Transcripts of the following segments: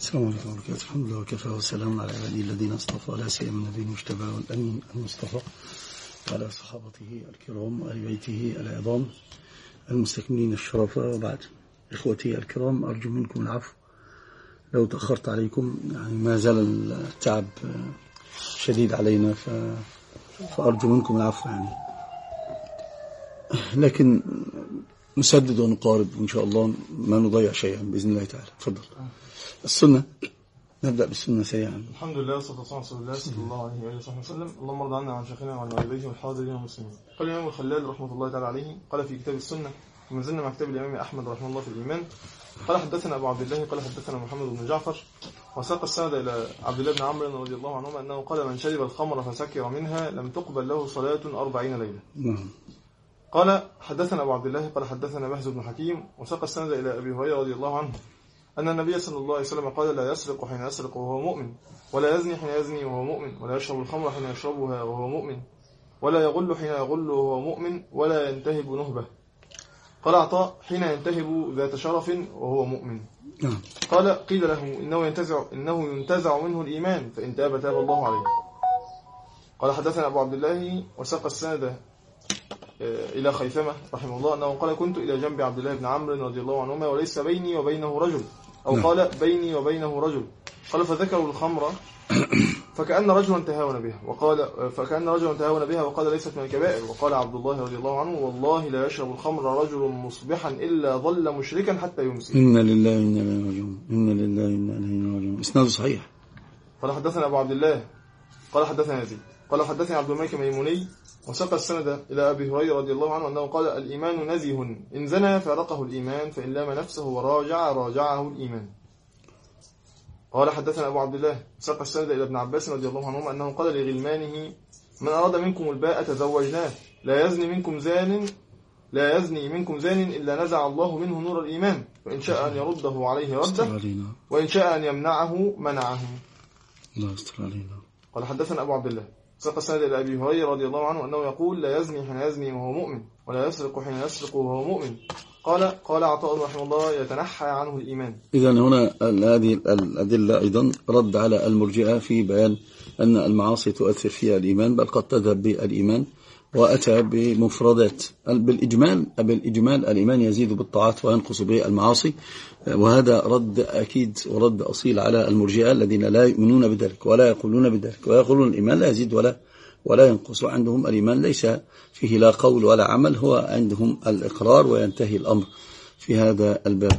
السلام عليكم ورحمة الله. الحمد لله وكفى وسلام على عباده الذين اصطفى، لا سيما النبي المجتبى والأمين المصطفى وعلى صحابته الكرام وآل بيته العظام المستكملين الشرف. وبعد، إخوتي الكرام، أرجو منكم العفو لو تأخرت عليكم، يعني ما زال التعب شديد علينا، فأرجو منكم العفو يعني، لكن نسدد ونقارب إن شاء الله، ما نضيع شيئا بإذن الله تعالى. تفضل. السنة، نبدأ بالسنة سريعا. الحمد لله والصلاة والسلام على رسول الله صلى الله عليه وآله وصحبه وسلم. اللهم ارض عنا وعن شيخنا وعن والديه والحاضرين والمسلمين. قال الإمام الخلال رحمة الله تعالى عليه، قال في كتاب السنة، ومن زلنا مع كتاب الإمام أحمد رحمه الله في الإيمان، قال حدثنا أبو عبد الله قال حدثنا محمد بن جعفر، وساق السند إلى عبد الله بن عمرو رضي الله عنهما أنه قال من شرب الخمر فسكر منها لم تقبل له صلاة 40 ليلة. قال حدثنا أبو عبد الله قال حدثنا بهز بن حكيم، وساق السند إلى أبي هريرة رضي الله عنه أن النبي صلى الله عليه وسلم قال لا يسرق حين يسرق وهو مؤمن، ولا يزني حين يزني وهو مؤمن، ولا يشرب الخمر حين يشربها وهو مؤمن، ولا يغل حين يغل وهو مؤمن، ولا ينتهب نهبة. قال عطاء حين ينتهب ذات شرف وهو مؤمن. قال قيل له إنه ينتزع منه الإيمان، فإن تاب تاب الله عليه. قال حدثنا أبو عبد الله وساق السند إلى خيثمة رحمه الله أنه قال كنت إلى جنب عبد الله بن عمرو رضي الله عنهما وليس بيني وبينه رجل، أو قال بيني وبينه رجل. قال فذكروا الخمر فكأن رجلا تهاون بها وقال ليست من الكبائر. وقال عبد الله رضي الله عنه والله لا يشرب الخمر رجل مصبحا إلا ظل مشركا حتى يمسي. إنا لله وإنا إليه راجعون. إنا لله وإنا إليه راجعون. إسناده صحيح. قال حدثنا أبو عبد الله قال حدثنا يزيد قال حدثني عبد الملك ميموني، وساق السند إلى أبي هريرة رضي الله عنه أنه قال الإيمان نزيه، إن زنى فارقه الإيمان، فإن لام نفسه راجعه الإيمان. قال حدثنا أبو عبد الله ساق السند إلى ابن عباس رضي الله عنهما أنه قال لغلمانه من أراد منكم الباء تزوجناه، لا يزني منكم زان إلا نزع الله منه نور الإيمان، وإن شاء أن يرده عليه رده، وإن شاء أن يمنعه منعه. الله يستر علينا. قال حدثنا أبو عبد الله ساق السند إلى أبي هريرة رضي الله عنه أنه يقول لا يزني حين يزني وهو مؤمن، ولا يسرق حين يسرق وهو مؤمن. قال عطاء رحمه الله يتنحى عنه الإيمان. إذن هنا هذه الأدلة أيضا رد على المرجئة في بيان أن المعاصي تؤثر فيها الإيمان، بل قد تذهب بالإيمان، وأتى بمفردات. بالإجمال الإيمان يزيد بالطاعات وينقص بالمعاصي، وهذا رد أكيد ورد أصيل على المرجئة الذين لا يؤمنون بذلك ولا يقولون بذلك، ويقولون الإيمان لا يزيد ولا ينقص. عندهم الإيمان ليس فيه لا قول ولا عمل، هو عندهم الإقرار، وينتهي الأمر في هذا الباب.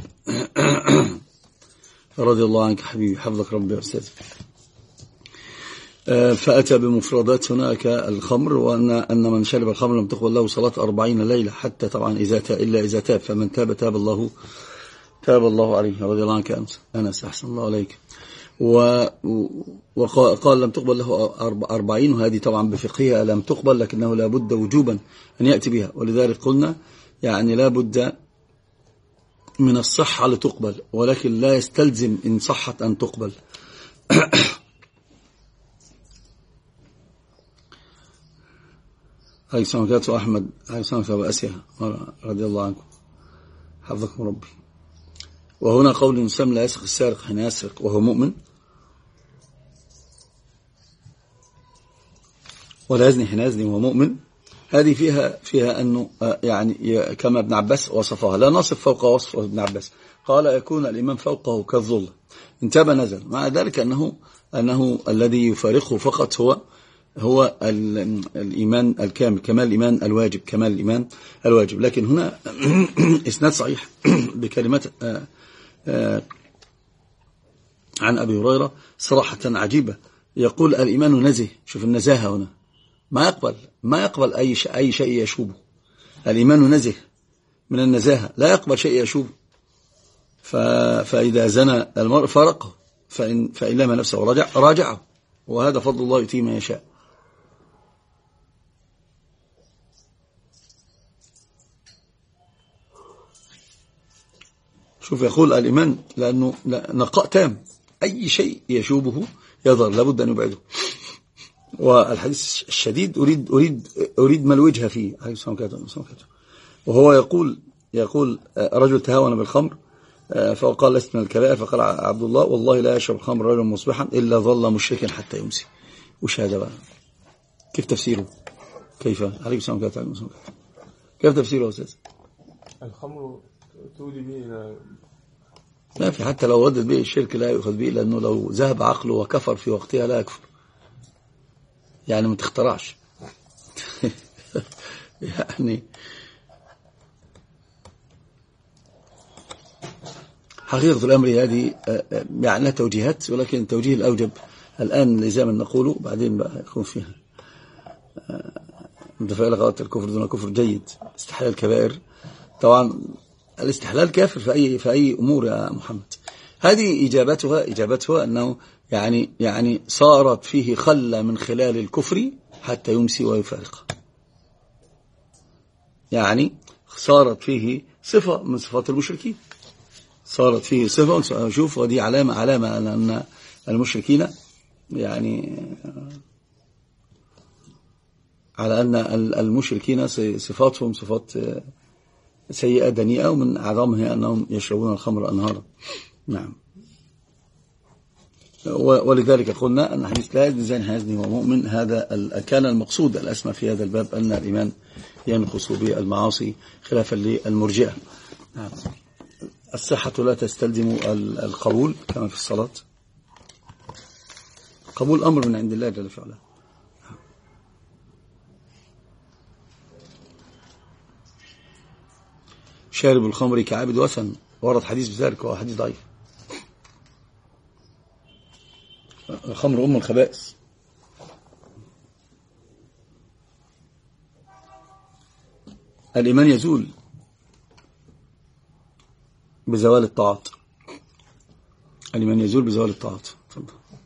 رضي الله عنك حبيبي، حفظك ربي يا أستاذ. فأتى بمفردات هناك الخمر، وأن من شرب الخمر لم تقبل له صلاة 40 ليلة، حتى طبعا إلا إذا تاب، فمن تاب الله عليه. رضي الله عنك أنس، أحسن الله عليك. وقال لم تقبل له 40، وهذه طبعا بفقهها لم تقبل، لكنه لا بد وجوبا أن يأتي بها، ولذلك قلنا يعني لا بد من الصحة لتقبل، ولكن لا يستلزم إن صحت أن تقبل. هاي سمكات أحمد، هاي سمكة بأسيا رضي الله عنكم، حفظكم ربي. وهنا قول يسمى لا يسرق السارق حين يسرق وهو مؤمن، ولا يزني حين يزني وهو مؤمن. هذه فيها أنه يعني كما ابن عباس وصفها، لا نصف فوق وصف ابن عباس، قال يكون الإيمان فوقه كالظل، إن تاب نزل. مع ذلك أنه الذي يفارقه فقط هو الإيمان الكامل، كمال الإيمان الواجب. لكن هنا إسناد صحيح بكلمات عن أبي هريرة صراحة عجيبة، يقول الإيمان نزه. شوف النزاهة هنا، ما يقبل أي شيء يشوبه. الإيمان نزه من النزاهة، لا يقبل شيء يشوبه. فإذا زنى المرء فارقه، فإن لم نفسه راجعه، وهذا فضل الله يؤتيه من يشاء. شوف يقول الإيمان لأنه نقاء تام، أي شيء يشوبه يظهر لابد أن يبعده. والحديث الشديد أريد ما الوجه فيه. وهو يقول رجل تهاون بالخمر فقال لست من الكبائر. فقال عبد الله والله لا يشرب الخمر رجل مصبحا إلا ظل مشركا حتى يمسي. وش هذا بقى؟ كيف تفسيره؟ كيف؟ عليكم السلام عليكم. كيف تفسيره يا أستاذ؟ الخمر تودي به إلى ما في، حتى لو ودت به الشرك لا يؤخذ به، لأنه لو ذهب عقله وكفر في وقتها لا يكفر. يعني ما تخترعش. يعني حقيقة الأمر هذه يعني توجيهات، ولكن التوجيه الأوجب الآن لزاما نقوله، بعدين بقى يكون فيها دفع لغاية الكفر دون كفر جيد. استحلال الكبائر طبعا، الاستحلال كافر في أي أمور يا محمد. هذه إجابتها أنه يعني صارت فيه خلة من خلال الكفر حتى يمسي ويفارقه. يعني صارت فيه صفة من صفات المشركين، صارت فيه صفة. شوف، ودي علامة أن المشركين يعني على أن المشركين صفاتهم صفات سيئة دنيئة، ومن أعظمها أنهم يشربون الخمر أنهارا. نعم. ولذلك قلنا أن حديث لا يزني هو مؤمن، هذا كان المقصود الأسمى في هذا الباب، أن الإيمان ينقص بالمعاصي خلافا للمرجئة. نعم. الصحة لا تستلزم القبول كما في الصلاة. قبول أمر من عند الله جل وعلا. شارب الخمر كعابد وثن، ورد حديث بذلك وهو حديث ضعيف. الخمر أم الخبائث. الإيمان يزول بزوال الطاعات. الإيمان يزول بزوال الطاعات.